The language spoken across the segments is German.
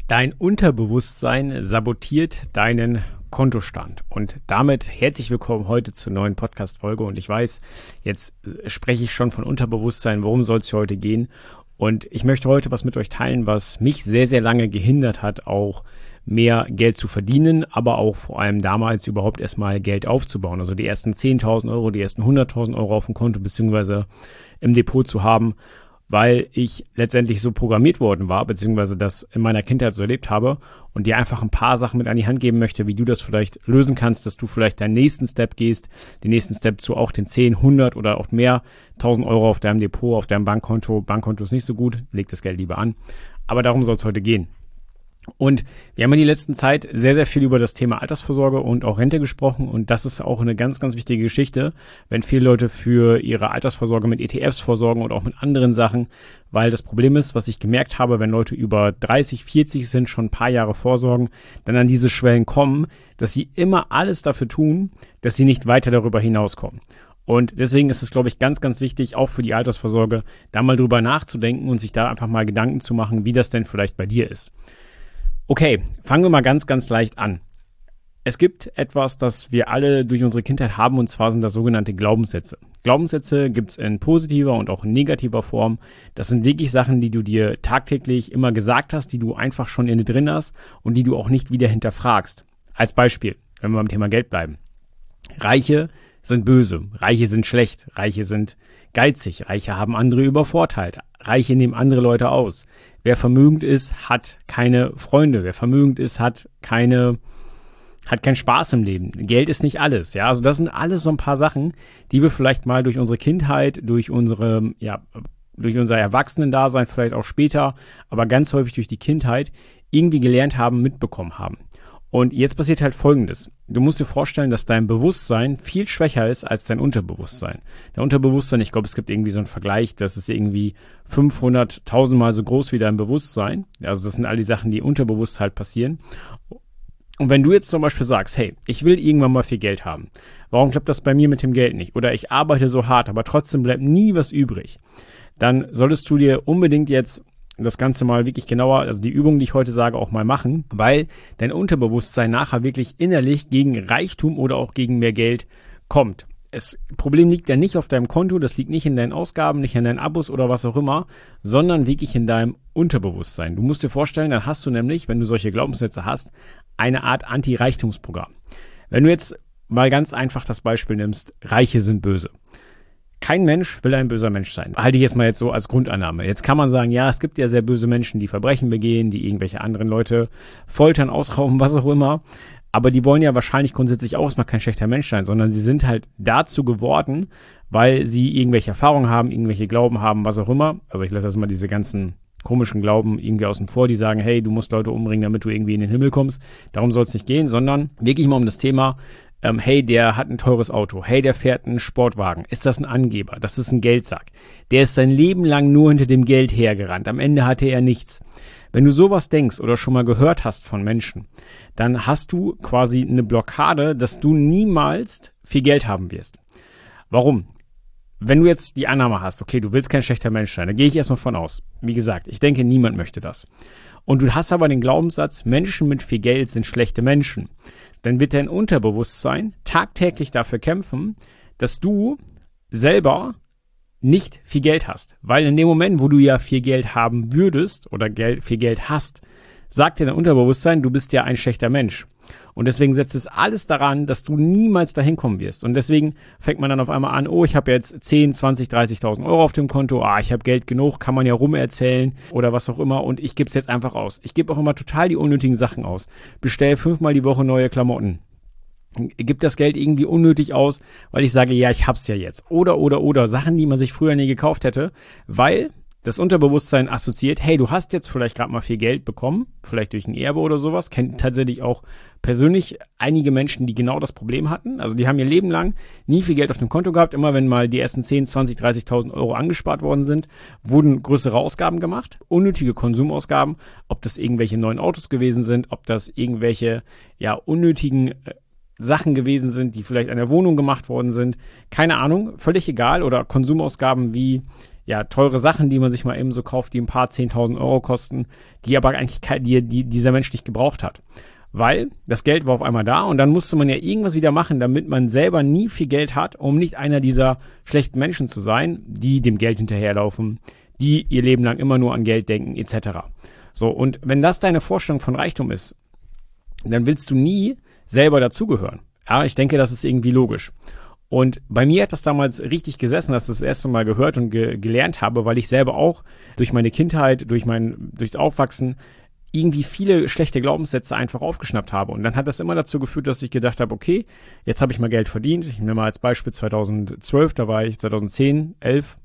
Dein Unterbewusstsein sabotiert deinen Kontostand. Und damit herzlich willkommen heute zur neuen Podcast-Folge. Und ich weiß, jetzt spreche ich schon von Unterbewusstsein. Worum soll es heute gehen? Und ich möchte heute was mit euch teilen, was mich sehr, sehr lange gehindert hat, auch mehr Geld zu verdienen, aber auch vor allem damals überhaupt erstmal Geld aufzubauen. Also die ersten 10.000 Euro, die ersten 100.000 Euro auf dem Konto beziehungsweise im Depot zu haben, weil ich letztendlich so programmiert worden war, beziehungsweise das in meiner Kindheit so erlebt habe und dir einfach ein paar Sachen mit an die Hand geben möchte, wie du das vielleicht lösen kannst, dass du vielleicht deinen nächsten Step gehst, den nächsten Step zu auch den 10, 100 oder auch mehr 1.000 Euro auf deinem Depot, auf deinem Bankkonto. Bankkonto ist nicht so gut, leg das Geld lieber an, aber darum soll es heute gehen. Und wir haben in der letzten Zeit sehr, sehr viel über das Thema Altersvorsorge und auch Rente gesprochen und das ist auch eine ganz, ganz wichtige Geschichte, wenn viele Leute für ihre Altersvorsorge mit ETFs vorsorgen und auch mit anderen Sachen, weil das Problem ist, was ich gemerkt habe, wenn Leute über 30, 40 sind, schon ein paar Jahre vorsorgen, dann an diese Schwellen kommen, dass sie immer alles dafür tun, dass sie nicht weiter darüber hinauskommen. Und deswegen ist es, glaube ich, ganz, ganz wichtig, auch für die Altersvorsorge, da mal drüber nachzudenken und sich da einfach mal Gedanken zu machen, wie das denn vielleicht bei dir ist. Okay, fangen wir mal ganz, ganz leicht an. Es gibt etwas, das wir alle durch unsere Kindheit haben, und zwar sind das sogenannte Glaubenssätze. Glaubenssätze gibt es in positiver und auch in negativer Form. Das sind wirklich Sachen, die du dir tagtäglich immer gesagt hast, die du einfach schon in dir drin hast und die du auch nicht wieder hinterfragst. Als Beispiel, wenn wir beim Thema Geld bleiben. Reiche sind böse, Reiche sind schlecht, Reiche sind geizig, Reiche haben andere übervorteilt, Reiche nehmen andere Leute aus. Wer vermögend ist, hat keine Freunde. Wer vermögend ist, hat keinen Spaß im Leben. Geld ist nicht alles. Ja, also das sind alles so ein paar Sachen, die wir vielleicht mal durch unsere Kindheit, durch unser Erwachsenendasein, vielleicht auch später, aber ganz häufig durch die Kindheit irgendwie gelernt haben, mitbekommen haben. Und jetzt passiert halt Folgendes. Du musst dir vorstellen, dass dein Bewusstsein viel schwächer ist als dein Unterbewusstsein. Der Unterbewusstsein, ich glaube, es gibt irgendwie so einen Vergleich, das ist irgendwie 500.000 Mal so groß wie dein Bewusstsein. Also das sind all die Sachen, die unterbewusst halt passieren. Und wenn du jetzt zum Beispiel sagst, hey, ich will irgendwann mal viel Geld haben. Warum klappt das bei mir mit dem Geld nicht? Oder ich arbeite so hart, aber trotzdem bleibt nie was übrig. Dann solltest du dir unbedingt jetzt das Ganze mal wirklich genauer, also die Übung, die ich heute sage, auch mal machen, weil dein Unterbewusstsein nachher wirklich innerlich gegen Reichtum oder auch gegen mehr Geld kommt. Das Problem liegt ja nicht auf deinem Konto, das liegt nicht in deinen Ausgaben, nicht in deinen Abos oder was auch immer, sondern wirklich in deinem Unterbewusstsein. Du musst dir vorstellen, dann hast du nämlich, wenn du solche Glaubenssätze hast, eine Art Anti-Reichtumsprogramm. Wenn du jetzt mal ganz einfach das Beispiel nimmst, Reiche sind böse. Kein Mensch will ein böser Mensch sein. Halte ich jetzt mal jetzt so als Grundannahme. Jetzt kann man sagen, ja, es gibt ja sehr böse Menschen, die Verbrechen begehen, die irgendwelche anderen Leute foltern, ausrauben, was auch immer. Aber die wollen ja wahrscheinlich grundsätzlich auch erstmal kein schlechter Mensch sein, sondern sie sind halt dazu geworden, weil sie irgendwelche Erfahrungen haben, irgendwelche Glauben haben, was auch immer. Also ich lasse jetzt mal diese ganzen komischen Glauben irgendwie außen vor, die sagen, hey, du musst Leute umbringen, damit du irgendwie in den Himmel kommst. Darum soll es nicht gehen, sondern wirklich mal um das Thema, hey, der hat ein teures Auto, hey, der fährt einen Sportwagen. Ist das ein Angeber? Das ist ein Geldsack. Der ist sein Leben lang nur hinter dem Geld hergerannt. Am Ende hatte er nichts. Wenn du sowas denkst oder schon mal gehört hast von Menschen, dann hast du quasi eine Blockade, dass du niemals viel Geld haben wirst. Warum? Wenn du jetzt die Annahme hast, okay, du willst kein schlechter Mensch sein, da gehe ich erstmal von aus. Wie gesagt, ich denke, niemand möchte das. Und du hast aber den Glaubenssatz, Menschen mit viel Geld sind schlechte Menschen. Dann wird dein Unterbewusstsein tagtäglich dafür kämpfen, dass du selber nicht viel Geld hast. Weil in dem Moment, wo du ja viel Geld haben würdest oder viel Geld hast, sagt dir dein Unterbewusstsein, du bist ja ein schlechter Mensch. Und deswegen setzt es alles daran, dass du niemals dahin kommen wirst. Und deswegen fängt man dann auf einmal an, oh, ich habe jetzt 10, 20, 30.000 Euro auf dem Konto, ich habe Geld genug, kann man ja rumerzählen oder was auch immer und ich gebe es jetzt einfach aus. Ich gebe auch immer total die unnötigen Sachen aus. Bestell 5-mal die Woche neue Klamotten. Gib das Geld irgendwie unnötig aus, weil ich sage, ja, ich hab's ja jetzt. Oder Sachen, die man sich früher nie gekauft hätte, weil das Unterbewusstsein assoziiert, hey, du hast jetzt vielleicht gerade mal viel Geld bekommen, vielleicht durch ein Erbe oder sowas, kennt tatsächlich auch persönlich einige Menschen, die genau das Problem hatten, also die haben ihr Leben lang nie viel Geld auf dem Konto gehabt, immer wenn mal die ersten 10, 20, 30.000 Euro angespart worden sind, wurden größere Ausgaben gemacht, unnötige Konsumausgaben, ob das irgendwelche neuen Autos gewesen sind, ob das irgendwelche, unnötigen Sachen gewesen sind, die vielleicht an der Wohnung gemacht worden sind, keine Ahnung, völlig egal, oder Konsumausgaben wie ja, teure Sachen, die man sich mal eben so kauft, die ein paar 10.000 Euro kosten, die aber eigentlich dieser Mensch nicht gebraucht hat. Weil das Geld war auf einmal da und dann musste man ja irgendwas wieder machen, damit man selber nie viel Geld hat, um nicht einer dieser schlechten Menschen zu sein, die dem Geld hinterherlaufen, die ihr Leben lang immer nur an Geld denken, etc. So, und wenn das deine Vorstellung von Reichtum ist, dann willst du nie selber dazugehören. Ja, ich denke, das ist irgendwie logisch. Und bei mir hat das damals richtig gesessen, dass ich das erste Mal gehört und gelernt habe, weil ich selber auch durch meine Kindheit, durchs Aufwachsen irgendwie viele schlechte Glaubenssätze einfach aufgeschnappt habe. Und dann hat das immer dazu geführt, dass ich gedacht habe, okay, jetzt habe ich mal Geld verdient. Ich nehme mal als Beispiel 2012, da war ich 2011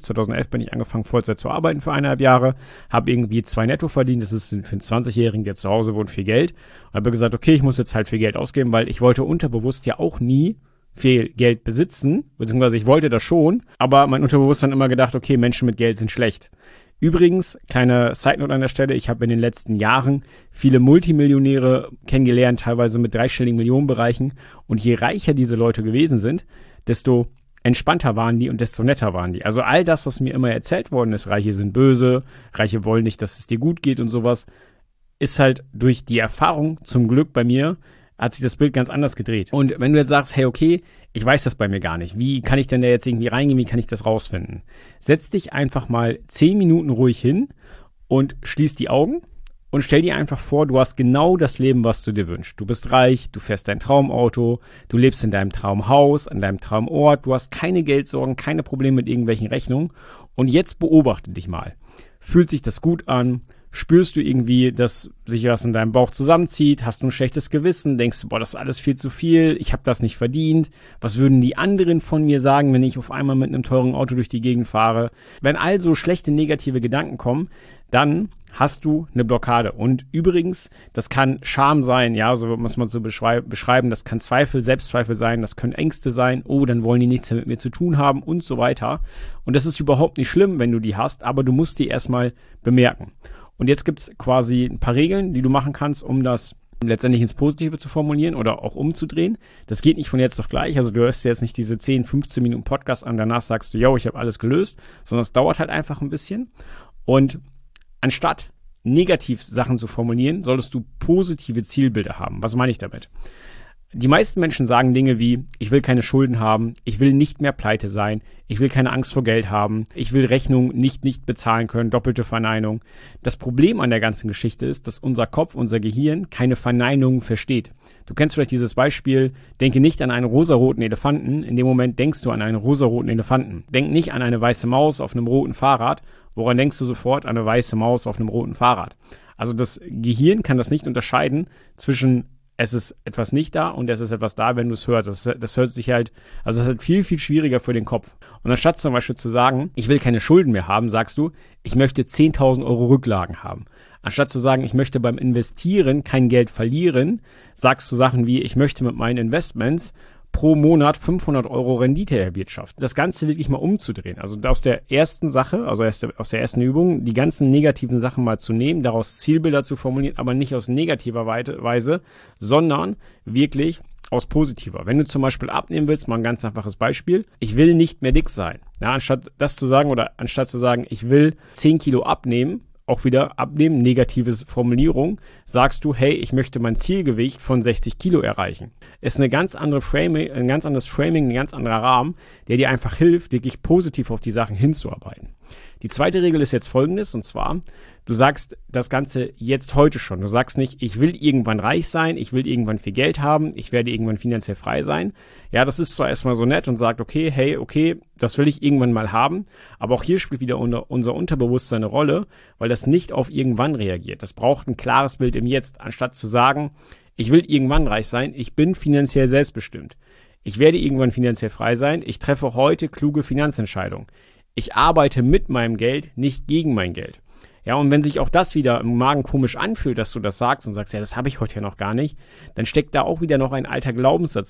bin ich angefangen, Vollzeit zu arbeiten für 1,5 Jahre, habe irgendwie 2 netto verdient, das ist für einen 20-Jährigen, der zu Hause wohnt, viel Geld. Und habe gesagt, okay, ich muss jetzt halt viel Geld ausgeben, weil ich wollte unterbewusst ja auch nie viel Geld besitzen, beziehungsweise ich wollte das schon, aber mein Unterbewusstsein immer gedacht, okay, Menschen mit Geld sind schlecht. Übrigens, kleine Side-Note an der Stelle, ich habe in den letzten Jahren viele Multimillionäre kennengelernt, teilweise mit 3-stelligen Millionenbereichen, und je reicher diese Leute gewesen sind, desto entspannter waren die und desto netter waren die. Also all das, was mir immer erzählt worden ist, Reiche sind böse, Reiche wollen nicht, dass es dir gut geht und sowas, ist halt durch die Erfahrung zum Glück bei mir, hat sich das Bild ganz anders gedreht. Und wenn du jetzt sagst, hey, okay, ich weiß das bei mir gar nicht, wie kann ich denn da jetzt irgendwie reingehen, wie kann ich das rausfinden? Setz dich einfach mal 10 Minuten ruhig hin und schließ die Augen und stell dir einfach vor, du hast genau das Leben, was du dir wünschst. Du bist reich, du fährst dein Traumauto, du lebst in deinem Traumhaus, an deinem Traumort, du hast keine Geldsorgen, keine Probleme mit irgendwelchen Rechnungen. Und jetzt beobachte dich mal. Fühlt sich das gut an? Spürst du irgendwie, dass sich was in deinem Bauch zusammenzieht? Hast du ein schlechtes Gewissen? Denkst du, boah, das ist alles viel zu viel, ich habe das nicht verdient? Was würden die anderen von mir sagen, wenn ich auf einmal mit einem teuren Auto durch die Gegend fahre? Wenn also schlechte, negative Gedanken kommen, dann hast du eine Blockade. Und übrigens, das kann Scham sein, ja, so muss man so beschreiben, das kann Zweifel, Selbstzweifel sein, das können Ängste sein, oh, dann wollen die nichts mehr mit mir zu tun haben und so weiter. Und das ist überhaupt nicht schlimm, wenn du die hast, aber du musst die erstmal bemerken. Und jetzt gibt's quasi ein paar Regeln, die du machen kannst, um das letztendlich ins Positive zu formulieren oder auch umzudrehen. Das geht nicht von jetzt auf gleich. Also du hörst jetzt nicht diese 10, 15 Minuten Podcast an, danach sagst du, yo, ich habe alles gelöst, sondern es dauert halt einfach ein bisschen. Und anstatt negativ Sachen zu formulieren, solltest du positive Zielbilder haben. Was meine ich damit? Die meisten Menschen sagen Dinge wie, ich will keine Schulden haben, ich will nicht mehr pleite sein, ich will keine Angst vor Geld haben, ich will Rechnungen nicht bezahlen können, doppelte Verneinung. Das Problem an der ganzen Geschichte ist, dass unser Kopf, unser Gehirn keine Verneinungen versteht. Du kennst vielleicht dieses Beispiel, denke nicht an einen rosaroten Elefanten, in dem Moment denkst du an einen rosaroten Elefanten. Denk nicht an eine weiße Maus auf einem roten Fahrrad, woran denkst du sofort an eine weiße Maus auf einem roten Fahrrad? Also das Gehirn kann das nicht unterscheiden zwischen es ist etwas nicht da und es ist etwas da, wenn du es hörst. Das hört sich halt, also das ist halt viel, viel schwieriger für den Kopf. Und anstatt zum Beispiel zu sagen, ich will keine Schulden mehr haben, sagst du, ich möchte 10.000 Euro Rücklagen haben. Anstatt zu sagen, ich möchte beim Investieren kein Geld verlieren, sagst du Sachen wie, ich möchte mit meinen Investments pro Monat 500 Euro Rendite erwirtschaften. Das Ganze wirklich mal umzudrehen. Also aus der ersten Sache, also aus der ersten Übung, die ganzen negativen Sachen mal zu nehmen, daraus Zielbilder zu formulieren, aber nicht aus negativer Weise, sondern wirklich aus positiver. Wenn du zum Beispiel abnehmen willst, mal ein ganz einfaches Beispiel. Ich will nicht mehr dick sein. Ja, anstatt zu sagen, ich will 10 Kilo abnehmen, auch wieder abnehmen, negative Formulierung, sagst du, hey, ich möchte mein Zielgewicht von 60 Kilo erreichen. Ist ein ganz anderes Framing, ein ganz anderer Rahmen, der dir einfach hilft, wirklich positiv auf die Sachen hinzuarbeiten. Die zweite Regel ist jetzt folgendes, und zwar, du sagst das Ganze jetzt heute schon. Du sagst nicht, ich will irgendwann reich sein, ich will irgendwann viel Geld haben, ich werde irgendwann finanziell frei sein. Ja, das ist zwar erstmal so nett und sagt, okay, das will ich irgendwann mal haben, aber auch hier spielt wieder unser Unterbewusstsein eine Rolle, weil das nicht auf irgendwann reagiert. Das braucht ein klares Bild im Jetzt, anstatt zu sagen, ich will irgendwann reich sein, ich bin finanziell selbstbestimmt. Ich werde irgendwann finanziell frei sein, ich treffe heute kluge Finanzentscheidungen. Ich arbeite mit meinem Geld, nicht gegen mein Geld. Ja, und wenn sich auch das wieder im Magen komisch anfühlt, dass du das sagst und sagst, ja, das habe ich heute ja noch gar nicht, dann steckt da auch wieder noch ein alter Glaubenssatz drin.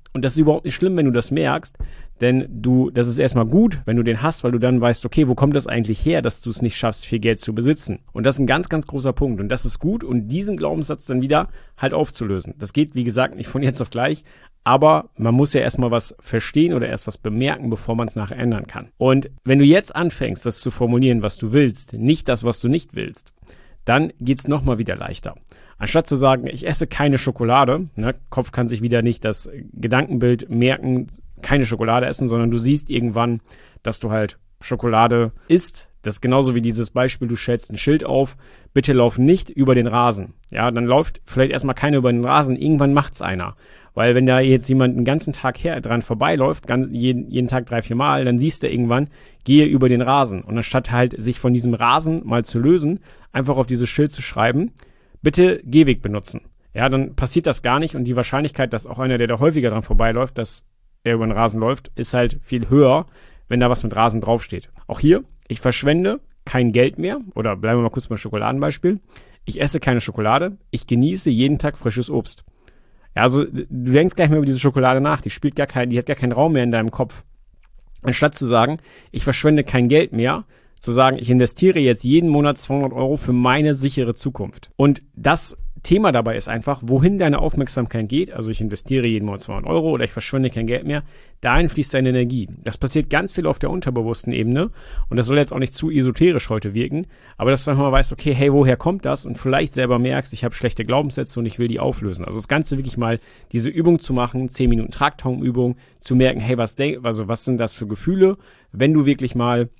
Und das ist überhaupt nicht schlimm, wenn du das merkst, denn das ist erstmal gut, wenn du den hast, weil du dann weißt, okay, wo kommt das eigentlich her, dass du es nicht schaffst, viel Geld zu besitzen? Und das ist ein ganz, ganz großer Punkt. Und das ist gut, und diesen Glaubenssatz dann wieder halt aufzulösen. Das geht, wie gesagt, nicht von jetzt auf gleich, aber man muss ja erstmal was verstehen oder erst was bemerken, bevor man es nachher ändern kann. Und wenn du jetzt anfängst, das zu formulieren, was du willst, nicht das, was du nicht willst, dann geht's nochmal wieder leichter. Anstatt zu sagen, ich esse keine Schokolade, ne, Kopf kann sich wieder nicht das Gedankenbild merken, keine Schokolade essen, sondern du siehst irgendwann, dass du halt Schokolade isst. Das ist genauso wie dieses Beispiel, du stellst ein Schild auf, bitte lauf nicht über den Rasen. Ja, dann läuft vielleicht erstmal keiner über den Rasen, irgendwann macht's einer. Weil wenn da jetzt jemand den ganzen Tag dran vorbeiläuft, jeden Tag 3-4 Mal, dann siehst du irgendwann, gehe über den Rasen. Und anstatt halt sich von diesem Rasen mal zu lösen, einfach auf dieses Schild zu schreiben, bitte Gehweg benutzen. Ja, dann passiert das gar nicht, und die Wahrscheinlichkeit, dass auch einer, der da häufiger dran vorbeiläuft, dass er über den Rasen läuft, ist halt viel höher, wenn da was mit Rasen draufsteht. Auch hier, ich verschwende kein Geld mehr, oder bleiben wir mal kurz beim Schokoladenbeispiel. Ich esse keine Schokolade, ich genieße jeden Tag frisches Obst. Ja, also du denkst gar nicht mehr über diese Schokolade nach, die hat gar keinen Raum mehr in deinem Kopf. Anstatt zu sagen, ich verschwende kein Geld mehr, zu sagen, ich investiere jetzt jeden Monat 200 Euro für meine sichere Zukunft. Und das Thema dabei ist einfach, wohin deine Aufmerksamkeit geht, also ich investiere jeden Monat 200 Euro oder ich verschwende kein Geld mehr, dahin fließt deine Energie. Das passiert ganz viel auf der unterbewussten Ebene, und das soll jetzt auch nicht zu esoterisch heute wirken, aber dass du einfach mal weißt, okay, hey, woher kommt das, und vielleicht selber merkst, ich habe schlechte Glaubenssätze und ich will die auflösen. Also das Ganze wirklich mal, diese Übung zu machen, 10 Minuten Tragtaumenübung, zu merken, hey, was sind das für Gefühle, wenn du wirklich mal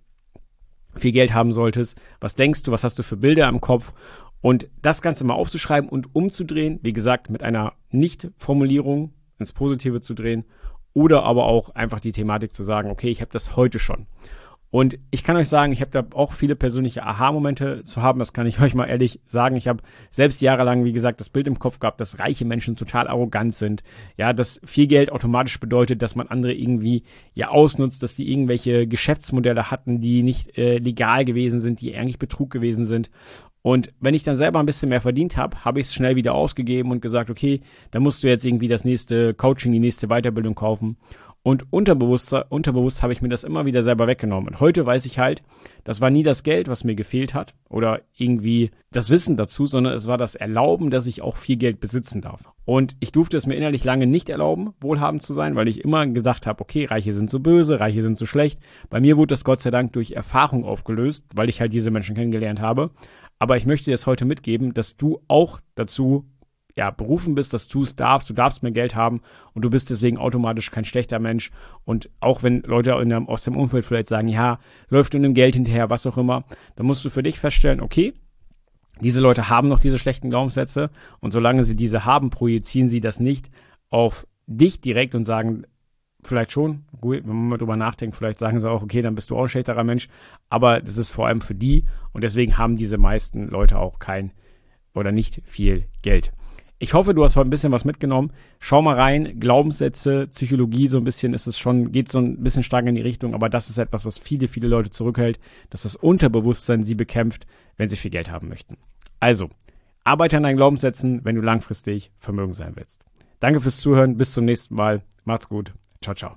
viel Geld haben solltest, was denkst du, was hast du für Bilder im Kopf, und das Ganze mal aufzuschreiben und umzudrehen, wie gesagt, mit einer Nicht-Formulierung ins Positive zu drehen, oder aber auch einfach die Thematik zu sagen, okay, ich habe das heute schon. Und ich kann euch sagen, ich habe da auch viele persönliche Aha-Momente zu haben, das kann ich euch mal ehrlich sagen. Ich habe selbst jahrelang, wie gesagt, das Bild im Kopf gehabt, dass reiche Menschen total arrogant sind. Ja, dass viel Geld automatisch bedeutet, dass man andere irgendwie ja ausnutzt, dass die irgendwelche Geschäftsmodelle hatten, die nicht legal gewesen sind, die eigentlich Betrug gewesen sind. Und wenn ich dann selber ein bisschen mehr verdient habe, habe ich es schnell wieder ausgegeben und gesagt, okay, dann musst du jetzt irgendwie das nächste Coaching, die nächste Weiterbildung kaufen. Und unterbewusst habe ich mir das immer wieder selber weggenommen. Und heute weiß ich halt, das war nie das Geld, was mir gefehlt hat oder irgendwie das Wissen dazu, sondern es war das Erlauben, dass ich auch viel Geld besitzen darf. Und ich durfte es mir innerlich lange nicht erlauben, wohlhabend zu sein, weil ich immer gedacht habe, okay, Reiche sind so böse, Reiche sind so schlecht. Bei mir wurde das Gott sei Dank durch Erfahrung aufgelöst, weil ich halt diese Menschen kennengelernt habe. Aber ich möchte dir das heute mitgeben, dass du auch dazu berufen bist, dass du es darfst. Du darfst mehr Geld haben und du bist deswegen automatisch kein schlechter Mensch. Und auch wenn Leute aus dem Umfeld vielleicht sagen, ja, läuft du dem Geld hinterher, was auch immer, dann musst du für dich feststellen, okay, diese Leute haben noch diese schlechten Glaubenssätze, und solange sie diese haben, projizieren sie das nicht auf dich direkt und sagen, vielleicht schon, gut, wenn man mal drüber nachdenkt, vielleicht sagen sie auch, okay, dann bist du auch ein schlechterer Mensch, aber das ist vor allem für die, und deswegen haben diese meisten Leute auch kein oder nicht viel Geld. Ich hoffe, du hast heute ein bisschen was mitgenommen. Schau mal rein, Glaubenssätze, Psychologie, so ein bisschen geht so ein bisschen stark in die Richtung, aber das ist etwas, was viele, viele Leute zurückhält, dass das Unterbewusstsein sie bekämpft, wenn sie viel Geld haben möchten. Also, arbeite an deinen Glaubenssätzen, wenn du langfristig vermögend sein willst. Danke fürs Zuhören, bis zum nächsten Mal. Macht's gut. Ciao, ciao.